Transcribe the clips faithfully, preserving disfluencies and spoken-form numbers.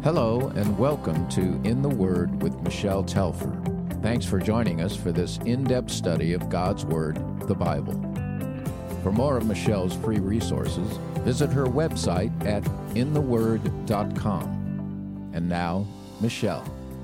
Hello and welcome to In the Word with Michelle Telfer. Thanks for joining us for this in-depth study of God's Word, the Bible. For more of Michelle's free resources, visit her website at in the word dot com. And now, Michelle.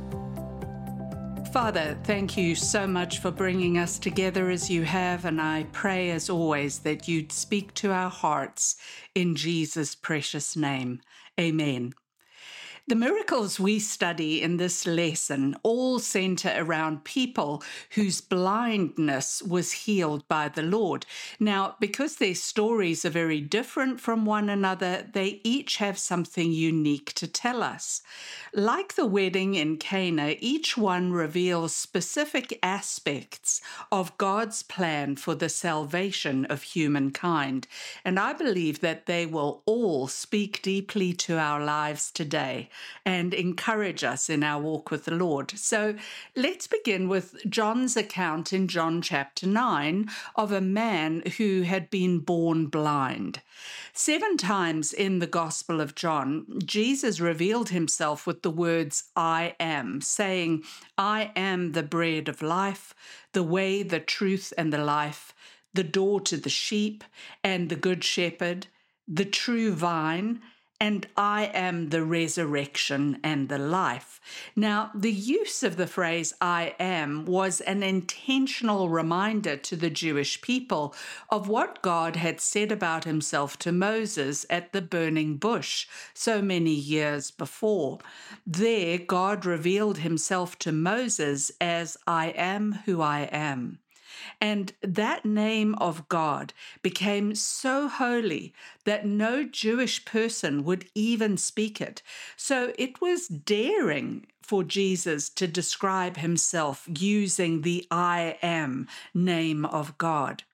Father, thank you so much for bringing us together as you have, and I pray as always that you'd speak to our hearts in Jesus' precious name. Amen. The miracles we study in this lesson all center around people whose blindness was healed by the Lord. Now, because their stories are very different from one another, they each have something unique to tell us. Like the wedding in Cana, each one reveals specific aspects of God's plan for the salvation of humankind. And I believe that they will all speak deeply to our lives today and encourage us in our walk with the Lord. So let's begin with John's account in John chapter nine of a man who had been born blind. Seven times in the Gospel of John, Jesus revealed himself with the words, I am, saying, I am the bread of life, the way, the truth, and the life, the door to the sheep, and the good shepherd, the true vine, and I am the resurrection and the life. Now, the use of the phrase I am was an intentional reminder to the Jewish people of what God had said about himself to Moses at the burning bush so many years before. There, God revealed himself to Moses as I am who I am. And that name of God became so holy that no Jewish person would even speak it. So it was daring for Jesus to describe himself using the I am name of God.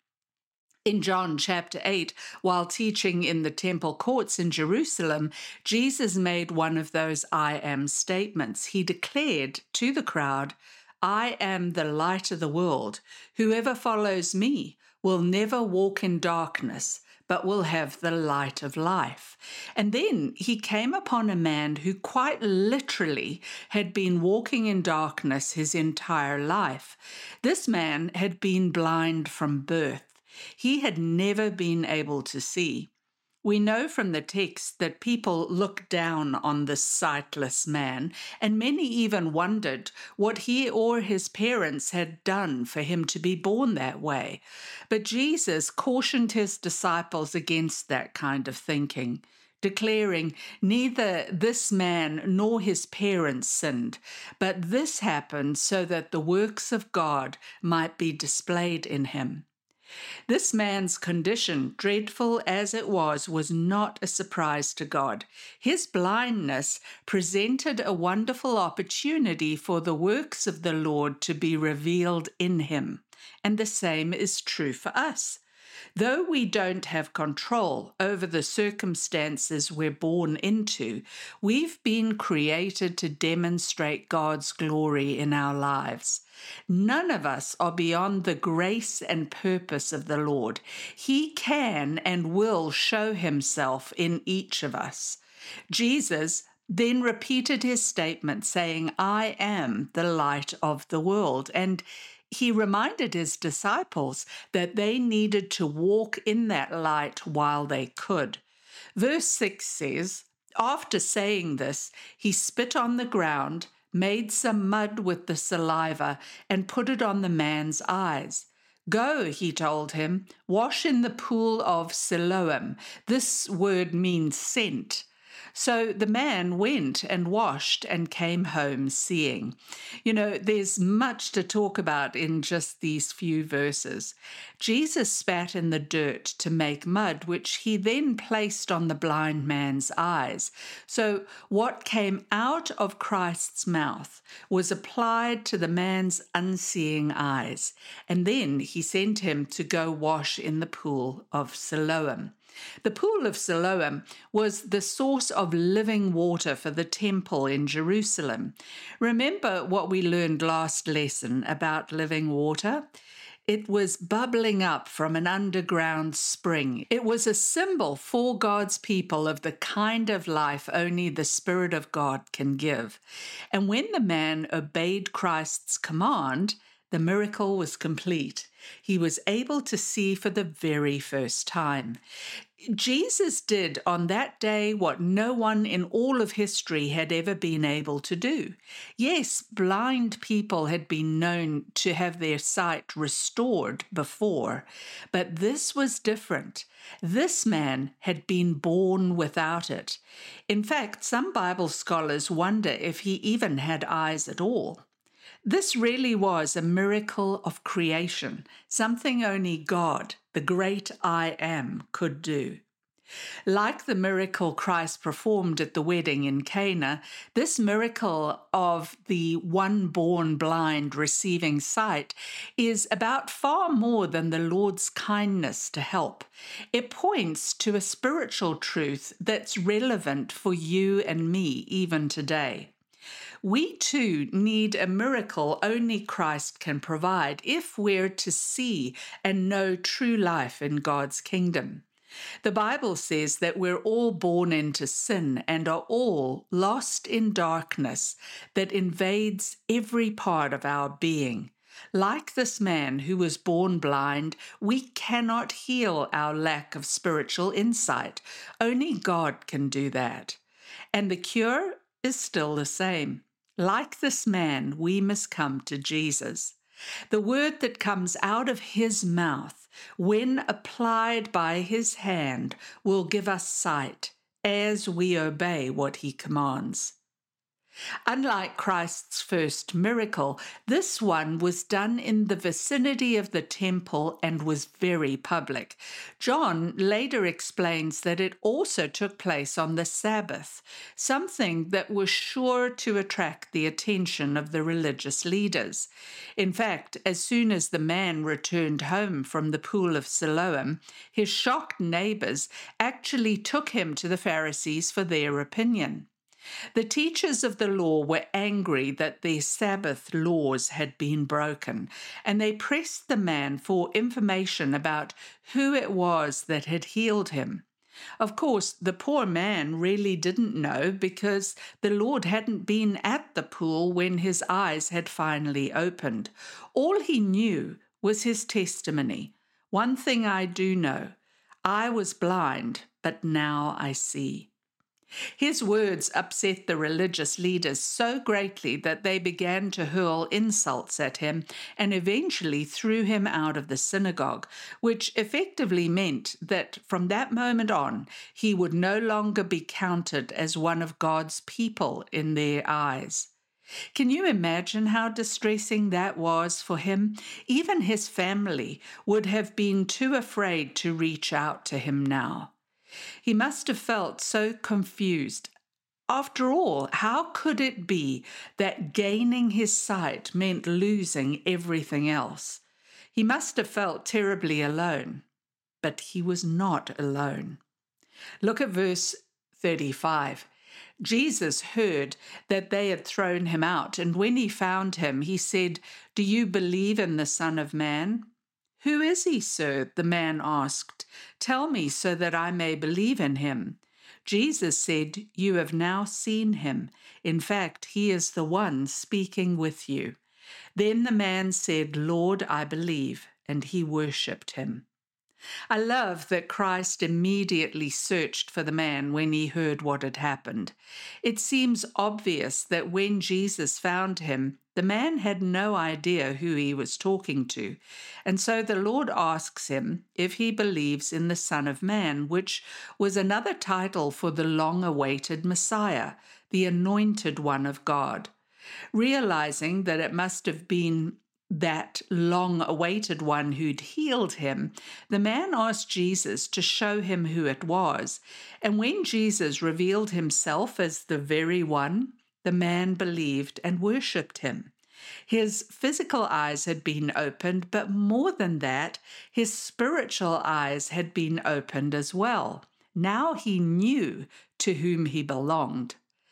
In John chapter eight, while teaching in the temple courts in Jerusalem, Jesus made one of those I am statements. He declared to the crowd, I am the light of the world. Whoever follows me will never walk in darkness, but will have the light of life. And then he came upon a man who quite literally had been walking in darkness his entire life. This man had been blind from birth. He had never been able to see. We know from the text that people looked down on this sightless man, and many even wondered what he or his parents had done for him to be born that way. But Jesus cautioned his disciples against that kind of thinking, declaring, neither this man nor his parents sinned, but this happened so that the works of God might be displayed in him. This man's condition, dreadful as it was, was not a surprise to God. His blindness presented a wonderful opportunity for the works of the Lord to be revealed in him. And the same is true for us. Though we don't have control over the circumstances we're born into, we've been created to demonstrate God's glory in our lives. None of us are beyond the grace and purpose of the Lord. He can and will show himself in each of us. Jesus then repeated his statement saying, I am the light of the world. And he reminded his disciples that they needed to walk in that light while they could. Verse six says, after saying this, he spit on the ground, made some mud with the saliva, and put it on the man's eyes. Go, he told him, wash in the pool of Siloam. This word means sent. So the man went and washed and came home seeing. You know, there's much to talk about in just these few verses. Jesus spat in the dirt to make mud, which he then placed on the blind man's eyes. So what came out of Christ's mouth was applied to the man's unseeing eyes, and then he sent him to go wash in the pool of Siloam. The pool of Siloam was the source of living water for the temple in Jerusalem. Remember what we learned last lesson about living water? It was bubbling up from an underground spring. It was a symbol for God's people of the kind of life only the Spirit of God can give. And when the man obeyed Christ's command, the miracle was complete. He was able to see for the very first time. Jesus did on that day what no one in all of history had ever been able to do. Yes, blind people had been known to have their sight restored before, but this was different. This man had been born without it. In fact, some Bible scholars wonder if he even had eyes at all. This really was a miracle of creation, something only God, the great I Am, could do. Like the miracle Christ performed at the wedding in Cana, this miracle of the one born blind receiving sight is about far more than the Lord's kindness to help. It points to a spiritual truth that's relevant for you and me even today. We too need a miracle only Christ can provide if we're to see and know true life in God's kingdom. The Bible says that we're all born into sin and are all lost in darkness that invades every part of our being. Like this man who was born blind, we cannot heal our lack of spiritual insight. Only God can do that. And the cure is still the same. Like this man, we must come to Jesus. The word that comes out of his mouth, when applied by his hand, will give us sight as we obey what he commands. Unlike Christ's first miracle, this one was done in the vicinity of the temple and was very public. John later explains that it also took place on the Sabbath, something that was sure to attract the attention of the religious leaders. In fact, as soon as the man returned home from the pool of Siloam, his shocked neighbors actually took him to the Pharisees for their opinion. The teachers of the law were angry that their Sabbath laws had been broken, and they pressed the man for information about who it was that had healed him. Of course, the poor man really didn't know because the Lord hadn't been at the pool when his eyes had finally opened. All he knew was his testimony. One thing I do know, I was blind, but now I see. His words upset the religious leaders so greatly that they began to hurl insults at him and eventually threw him out of the synagogue, which effectively meant that from that moment on, he would no longer be counted as one of God's people in their eyes. Can you imagine how distressing that was for him? Even his family would have been too afraid to reach out to him now. He must have felt so confused. After all, how could it be that gaining his sight meant losing everything else? He must have felt terribly alone, but he was not alone. Look at verse thirty-five. Jesus heard that they had thrown him out, and when he found him, he said, "Do you believe in the Son of Man?" "Who is he, sir?" the man asked. "Tell me so that I may believe in him." Jesus said, "You have now seen him. In fact, he is the one speaking with you." Then the man said, "Lord, I believe," and he worshipped him. I love that Christ immediately searched for the man when he heard what had happened. It seems obvious that when Jesus found him, the man had no idea who he was talking to, and so the Lord asks him if he believes in the Son of Man, which was another title for the long-awaited Messiah, the Anointed One of God. Realizing that it must have been that long-awaited one who'd healed him, the man asked Jesus to show him who it was, and when Jesus revealed himself as the very one, the man believed and worshipped him. His physical eyes had been opened, but more than that, his spiritual eyes had been opened as well. Now he knew to whom he belonged.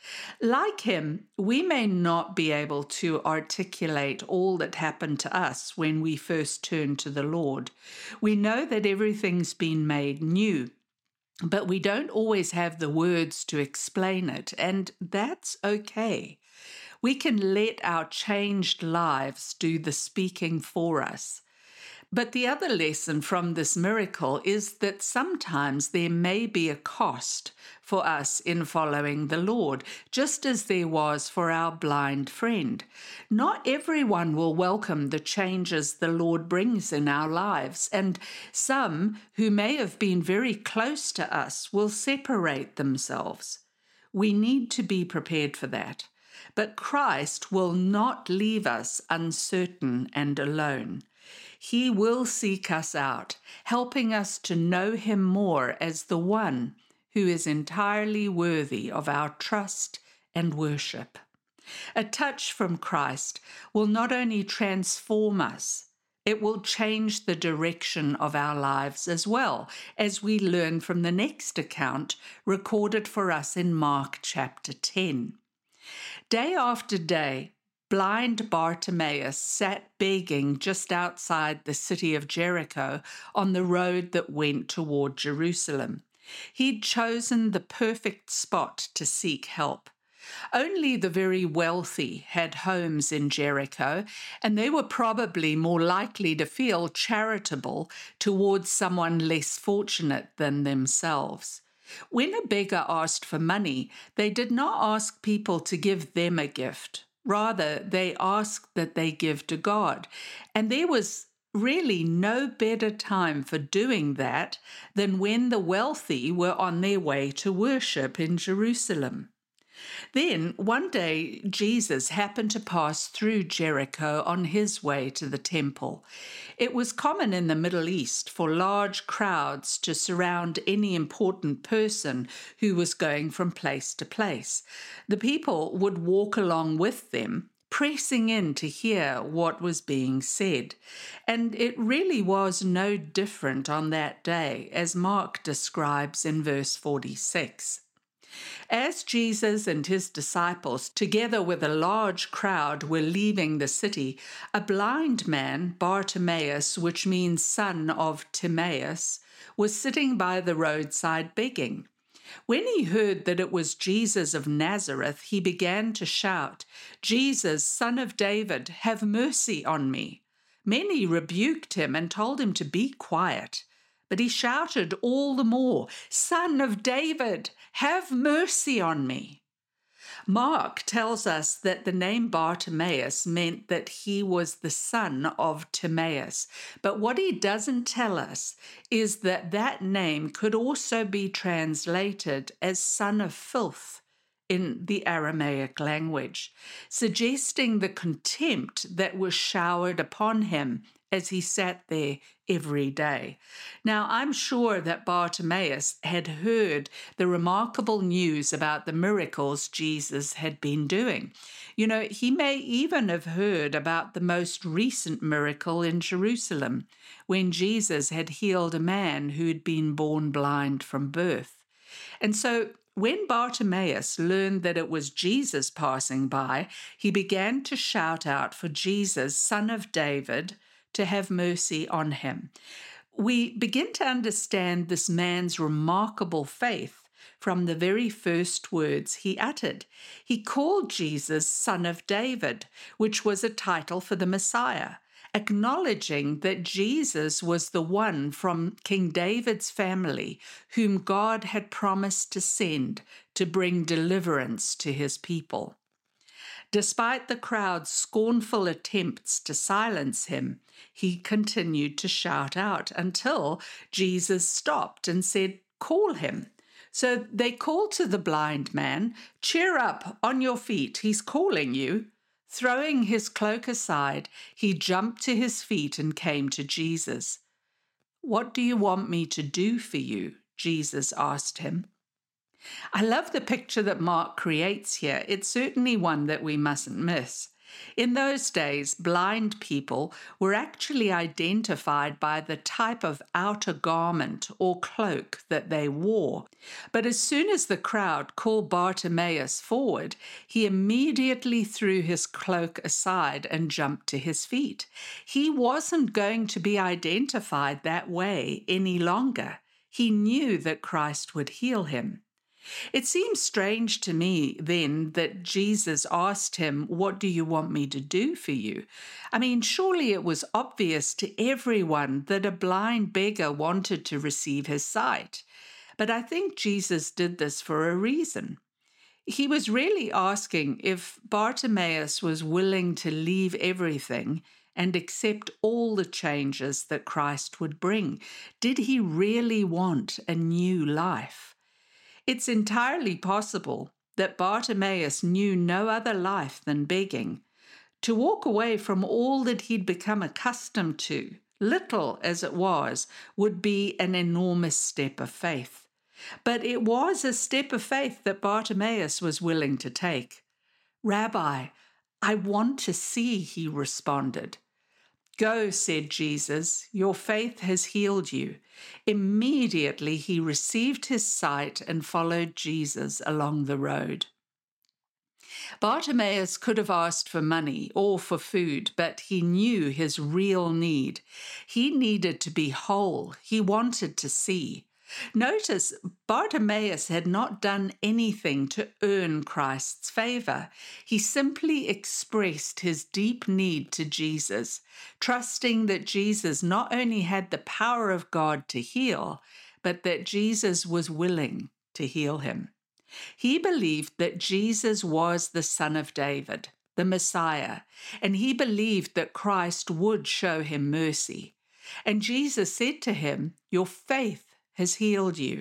Like him, we may not be able to articulate all that happened to us when we first turned to the Lord. We know that everything's been made new, but we don't always have the words to explain it, and that's okay. We can let our changed lives do the speaking for us. But the other lesson from this miracle is that sometimes there may be a cost for us in following the Lord, just as there was for our blind friend. Not everyone will welcome the changes the Lord brings in our lives, and some who may have been very close to us will separate themselves. We need to be prepared for that. But Christ will not leave us uncertain and alone. He will seek us out, helping us to know him more as the one who is entirely worthy of our trust and worship. A touch from Christ will not only transform us, it will change the direction of our lives as well, as we learn from the next account recorded for us in Mark chapter ten. Day after day, blind Bartimaeus sat begging just outside the city of Jericho on the road that went toward Jerusalem. He'd chosen the perfect spot to seek help. Only the very wealthy had homes in Jericho, and they were probably more likely to feel charitable towards someone less fortunate than themselves. When a beggar asked for money, they did not ask people to give them a gift. Rather, they asked that they give to God. And there was really no better time for doing that than when the wealthy were on their way to worship in Jerusalem. Then, one day, Jesus happened to pass through Jericho on his way to the temple. It was common in the Middle East for large crowds to surround any important person who was going from place to place. The people would walk along with them, pressing in to hear what was being said. And it really was no different on that day, as Mark describes in verse forty-six. As Jesus and his disciples, together with a large crowd, were leaving the city, a blind man, Bartimaeus, which means son of Timaeus, was sitting by the roadside begging. When he heard that it was Jesus of Nazareth, he began to shout, "Jesus, Son of David, have mercy on me." Many rebuked him and told him to be quiet. But he shouted all the more, "Son of David, have mercy on me." Mark tells us that the name Bartimaeus meant that he was the son of Timaeus. But what he doesn't tell us is that that name could also be translated as son of filth in the Aramaic language, suggesting the contempt that was showered upon him as he sat there every day. Now, I'm sure that Bartimaeus had heard the remarkable news about the miracles Jesus had been doing. You know, he may even have heard about the most recent miracle in Jerusalem, when Jesus had healed a man who had been born blind from birth. And so, when Bartimaeus learned that it was Jesus passing by, he began to shout out for Jesus, Son of David, to have mercy on him. We begin to understand this man's remarkable faith from the very first words he uttered. He called Jesus Son of David, which was a title for the Messiah, acknowledging that Jesus was the one from King David's family whom God had promised to send to bring deliverance to his people. Despite the crowd's scornful attempts to silence him, he continued to shout out until Jesus stopped and said, "Call him." So they called to the blind man, "Cheer up, on your feet, he's calling you." Throwing his cloak aside, he jumped to his feet and came to Jesus. "What do you want me to do for you?" Jesus asked him. I love the picture that Mark creates here. It's certainly one that we mustn't miss. In those days, blind people were actually identified by the type of outer garment or cloak that they wore. But as soon as the crowd called Bartimaeus forward, he immediately threw his cloak aside and jumped to his feet. He wasn't going to be identified that way any longer. He knew that Christ would heal him. It seems strange to me then that Jesus asked him, "What do you want me to do for you?" I mean, surely it was obvious to everyone that a blind beggar wanted to receive his sight. But I think Jesus did this for a reason. He was really asking if Bartimaeus was willing to leave everything and accept all the changes that Christ would bring. Did he really want a new life? It's entirely possible that Bartimaeus knew no other life than begging. To walk away from all that he'd become accustomed to, little as it was, would be an enormous step of faith. But it was a step of faith that Bartimaeus was willing to take. "Rabbi, I want to see," he responded. "Go," said Jesus, "your faith has healed you." Immediately he received his sight and followed Jesus along the road. Bartimaeus could have asked for money or for food, but he knew his real need. He needed to be whole. He wanted to see. Notice, Bartimaeus had not done anything to earn Christ's favor. He simply expressed his deep need to Jesus, trusting that Jesus not only had the power of God to heal, but that Jesus was willing to heal him. He believed that Jesus was the Son of David, the Messiah, and he believed that Christ would show him mercy. And Jesus said to him, "Your faith has healed you."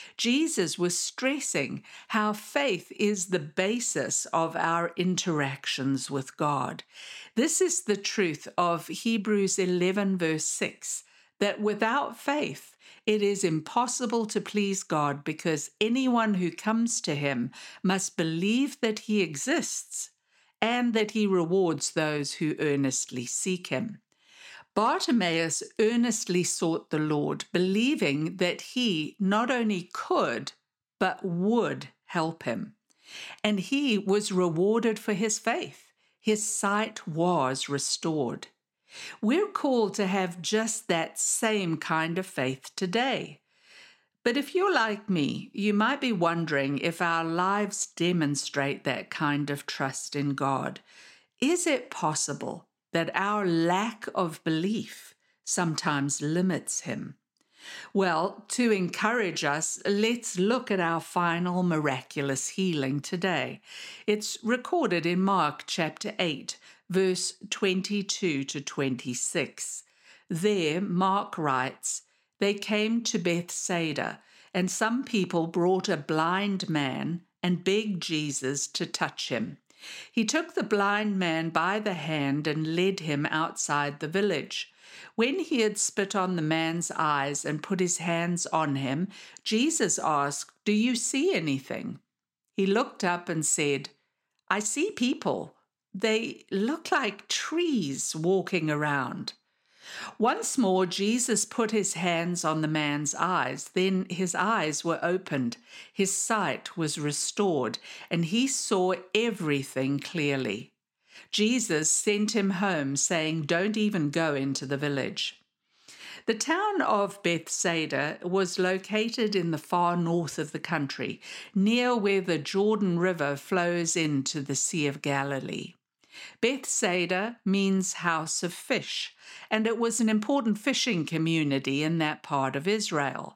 Jesus was stressing how faith is the basis of our interactions with God. This is the truth of Hebrews eleven verse six, that without faith it is impossible to please God, because anyone who comes to him must believe that he exists and that he rewards those who earnestly seek him. Bartimaeus earnestly sought the Lord, believing that he not only could, but would help him. And he was rewarded for his faith. His sight was restored. We're called to have just that same kind of faith today. But if you're like me, you might be wondering if our lives demonstrate that kind of trust in God. Is it possible that our lack of belief sometimes limits him? Well, to encourage us, let's look at our final miraculous healing today. It's recorded in Mark chapter eight, verse twenty-two to twenty-six. There, Mark writes, "They came to Bethsaida, and some people brought a blind man and begged Jesus to touch him. He took the blind man by the hand and led him outside the village. When he had spit on the man's eyes and put his hands on him, Jesus asked, 'Do you see anything?' He looked up and said, 'I see people. They look like trees walking around.' Once more, Jesus put his hands on the man's eyes. Then his eyes were opened, his sight was restored, and he saw everything clearly. Jesus sent him home, saying, 'Don't even go into the village.'" The town of Bethsaida was located in the far north of the country, near where the Jordan River flows into the Sea of Galilee. Bethsaida means house of fish, and it was an important fishing community in that part of Israel.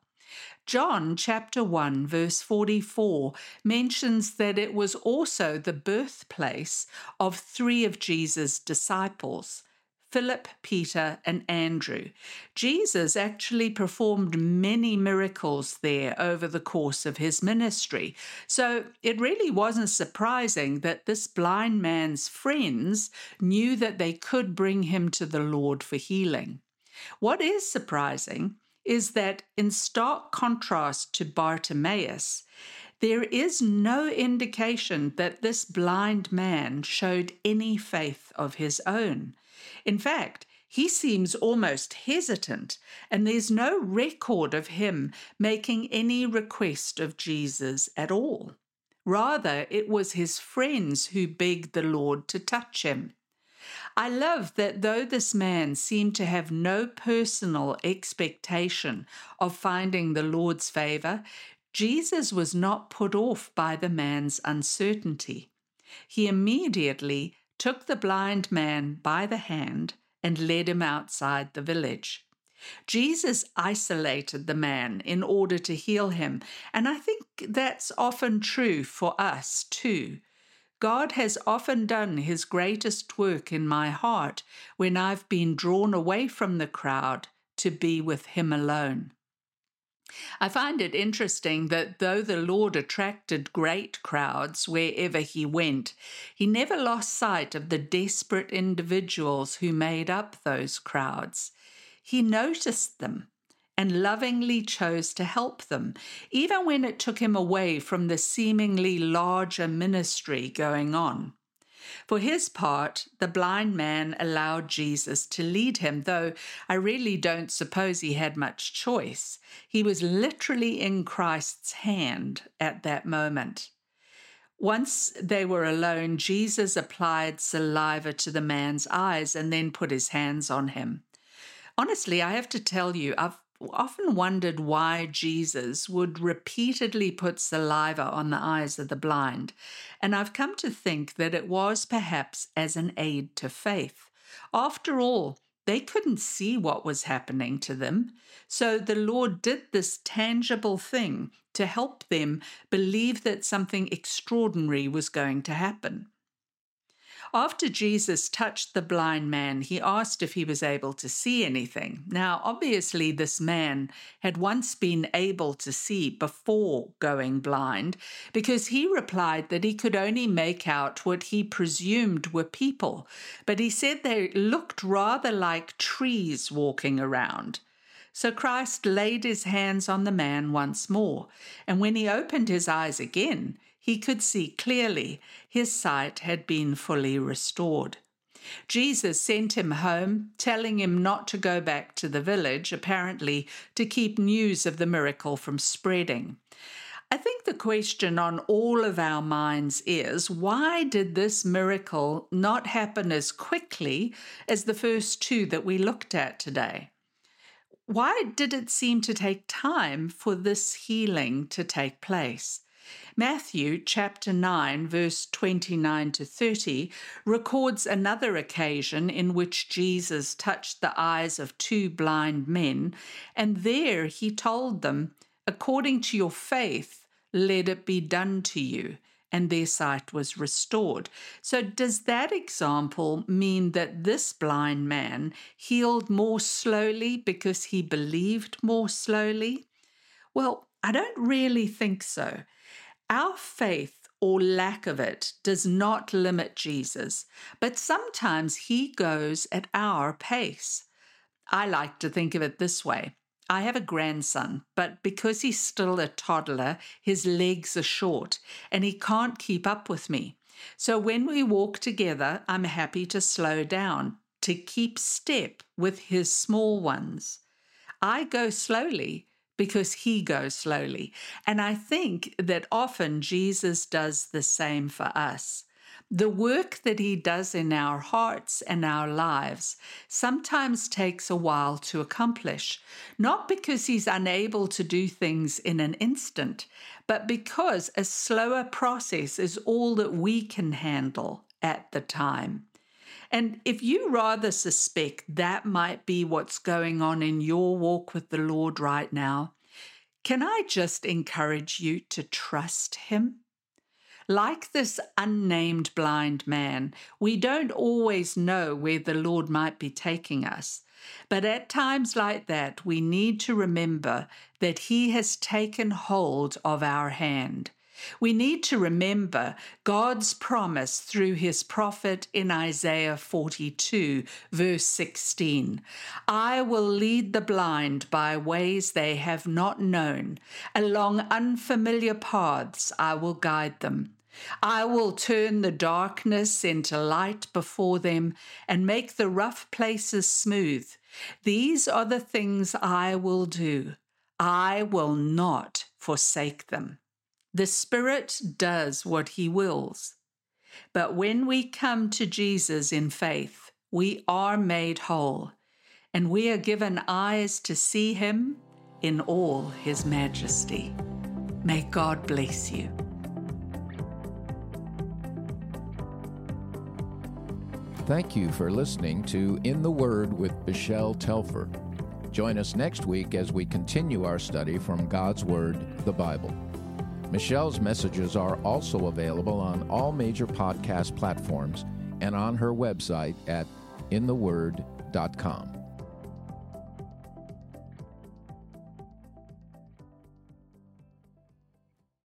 John chapter one verse forty-four mentions that it was also the birthplace of three of Jesus' disciples, Philip, Peter, and Andrew. Jesus actually performed many miracles there over the course of his ministry. So it really wasn't surprising that this blind man's friends knew that they could bring him to the Lord for healing. What is surprising is that in stark contrast to Bartimaeus, there is no indication that this blind man showed any faith of his own. In fact, he seems almost hesitant, and there's no record of him making any request of Jesus at all. Rather, it was his friends who begged the Lord to touch him. I love that though this man seemed to have no personal expectation of finding the Lord's favor, Jesus was not put off by the man's uncertainty. He immediately took the blind man by the hand and led him outside the village. Jesus isolated the man in order to heal him, and I think that's often true for us too. God has often done his greatest work in my heart when I've been drawn away from the crowd to be with him alone. I find it interesting that though the Lord attracted great crowds wherever he went, he never lost sight of the desperate individuals who made up those crowds. He noticed them and lovingly chose to help them, even when it took him away from the seemingly larger ministry going on. For his part, the blind man allowed Jesus to lead him, though I really don't suppose he had much choice. He was literally in Christ's hand at that moment. Once they were alone, Jesus applied saliva to the man's eyes and then put his hands on him. Honestly, I have to tell you, I've often wondered why Jesus would repeatedly put saliva on the eyes of the blind, and I've come to think that it was perhaps as an aid to faith. After all, they couldn't see what was happening to them, so the Lord did this tangible thing to help them believe that something extraordinary was going to happen. After Jesus touched the blind man, he asked if he was able to see anything. Now, obviously, this man had once been able to see before going blind, because he replied that he could only make out what he presumed were people, but he said they looked rather like trees walking around. So Christ laid his hands on the man once more, and when he opened his eyes again, he could see clearly. His sight had been fully restored. Jesus sent him home, telling him not to go back to the village, apparently to keep news of the miracle from spreading. I think the question on all of our minds is, why did this miracle not happen as quickly as the first two that we looked at today? Why did it seem to take time for this healing to take place? Matthew chapter nine, verse twenty-nine to thirty, records another occasion in which Jesus touched the eyes of two blind men, and there he told them, "According to your faith, let it be done to you," and their sight was restored. So does that example mean that this blind man healed more slowly because he believed more slowly? Well, I don't really think so. Our faith, or lack of it, does not limit Jesus, but sometimes he goes at our pace. I like to think of it this way. I have a grandson, but because he's still a toddler, his legs are short and he can't keep up with me. So when we walk together, I'm happy to slow down, to keep step with his small ones. I go slowly because he goes slowly. And I think that often Jesus does the same for us. The work that he does in our hearts and our lives sometimes takes a while to accomplish, not because he's unable to do things in an instant, but because a slower process is all that we can handle at the time. And if you rather suspect that might be what's going on in your walk with the Lord right now, can I just encourage you to trust him? Like this unnamed blind man, we don't always know where the Lord might be taking us. But at times like that, we need to remember that he has taken hold of our hand. We need to remember God's promise through his prophet in Isaiah forty-two, verse sixteen. I will lead the blind by ways they have not known. Along unfamiliar paths I will guide them. I will turn the darkness into light before them and make the rough places smooth. These are the things I will do. I will not forsake them. The Spirit does what he wills. But when we come to Jesus in faith, we are made whole, and we are given eyes to see him in all his majesty. May God bless you. Thank you for listening to In the Word with Michelle Telfer. Join us next week as we continue our study from God's Word, the Bible. Michelle's messages are also available on all major podcast platforms and on her website at in the word dot com.